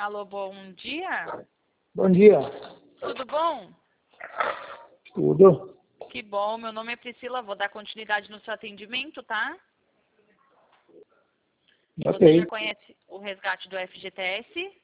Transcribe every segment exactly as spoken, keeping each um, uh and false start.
Alô, bom dia. Bom dia. Tudo bom? Tudo? Que bom, meu nome é Priscila, vou dar continuidade no seu atendimento, tá? Você já Ok. conhece o resgate do F G T S?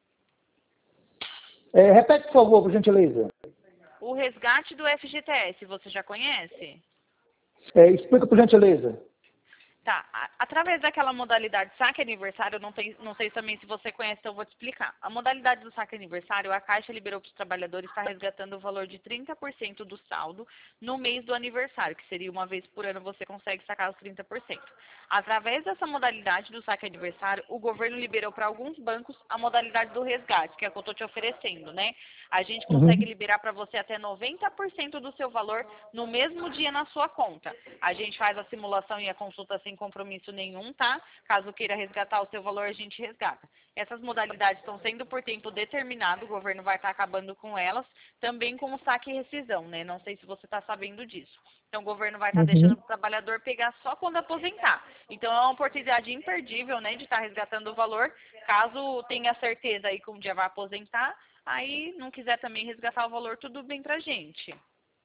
É, repete, por favor, por gentileza. O resgate do F G T S, você já conhece? É, explica, por gentileza. Tá, a- através daquela modalidade saque aniversário, eu não, tem, não sei também se você conhece, então eu vou te explicar. A modalidade do saque aniversário, a Caixa liberou para os trabalhadores estar resgatando o valor de trinta por cento do saldo no mês do aniversário, que seria uma vez por ano você consegue sacar os trinta por cento. Através dessa modalidade do saque aniversário, o governo liberou para alguns bancos a modalidade do resgate, que é a que eu estou te oferecendo, né? A gente consegue Uhum. liberar para você até noventa por cento do seu valor no mesmo dia na sua conta. A gente faz a simulação e a consulta sem compromisso nenhum, tá? Caso queira resgatar o seu valor, a gente resgata. Essas modalidades estão sendo por tempo determinado, o governo vai estar acabando com elas, também com o saque e rescisão, né? Não sei se você está sabendo disso. Então, o governo vai estar deixando Uhum. o trabalhador pegar só quando aposentar. Então, é uma oportunidade imperdível, né, de estar resgatando o valor, caso tenha certeza aí que um dia vai aposentar, aí não quiser também resgatar o valor, tudo bem pra gente.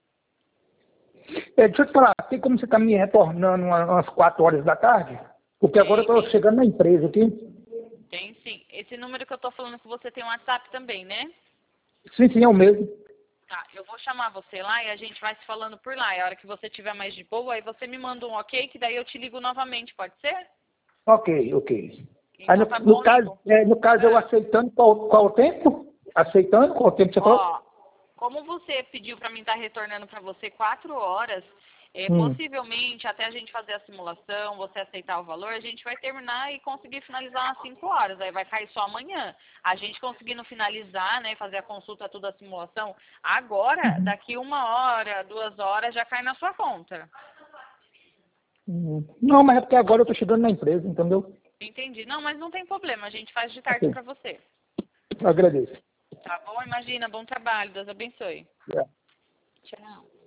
É, deixa eu te falar, tem como você estar me retornando uma- umas quatro horas da tarde? Porque agora eu Tem, estou tem, chegando na empresa aqui. tem sim. Esse número que eu tô falando com você tem um WhatsApp também, né? Sim, sim, é o mesmo. Tá, eu vou chamar você lá e a gente vai se falando por lá. E a hora que você tiver mais de boa, aí você me manda um ok, que daí eu te ligo novamente, pode ser? Ok, ok. Aí no, Então tá no bom, caso, Nico. é, no caso eu Ah, aceitando qual, qual o tempo? Aceitando qual o tempo que você falou? ó, como você pediu para mim estar retornando para você quatro horas, é, Hum. possivelmente até a gente fazer a simulação, você aceitar o valor, a gente vai terminar e conseguir finalizar nas cinco horas. Aí vai cair só amanhã. A gente conseguindo finalizar, né, fazer a consulta, toda a simulação, agora, Uhum. daqui uma hora, duas horas, já cai na sua conta. Hum. Não, mas é porque agora eu estou chegando na empresa, entendeu? Entendi. Não, mas não tem problema. A gente faz de Ok, tarde para você. eu agradeço. Tá bom? Imagina. Bom trabalho. Deus abençoe. Yeah. Tchau.